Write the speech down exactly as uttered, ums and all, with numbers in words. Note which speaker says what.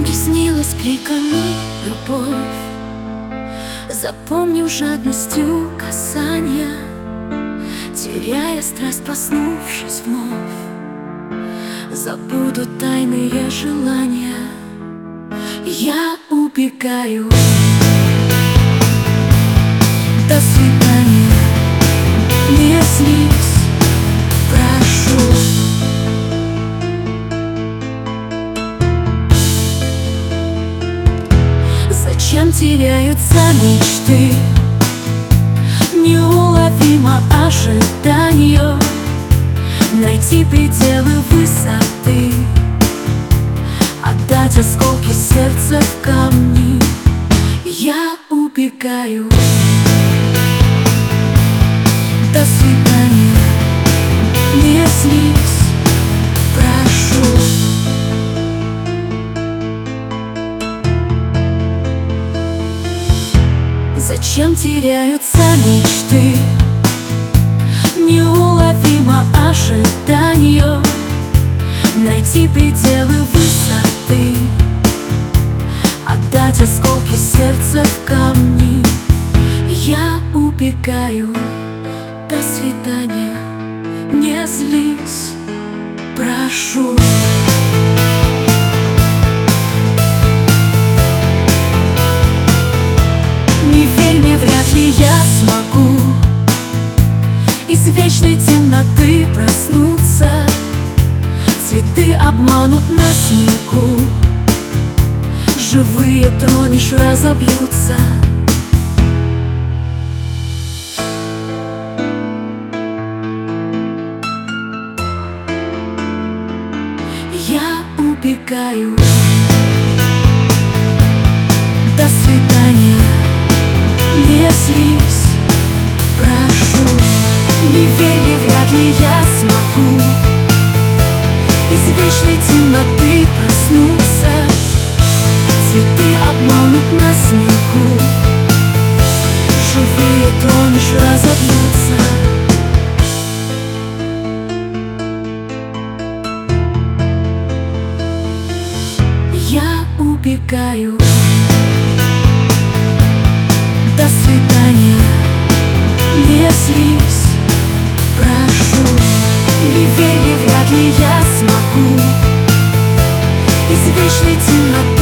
Speaker 1: Не снилась криками любовь, запомню жадностью касания, теряя страсть, проснувшись вновь. Забуду тайные желания, я убегаю. До свидания, не снись, прошу. Зачем теряются мечты? Неуловимо ожидание, найти пределы высоты, отдать осколки сердца в камни. Я убегаю. До свидания, не снись, прошу. Зачем теряются мечты? Неуловимо ожидание, найти пределы высоты, отдать осколки сердца в камни. Я убегаю. До свидания, не злись, прошу. Не верь мне, вряд ли я смогу из вечной темноты проснуться. Цветы обманут на снегу, живые тронешь, разобьются. Я убегаю. До свидания, не злись, прошу. Не верь мне, вряд ли я смогу из вечной темноты проснуться. Цветы обманут на снегу, живые тронешь, разобьются. Я убегаю. До свидания, не злись, прошу. Не верь мне, вряд ли я смогу из вечной темноты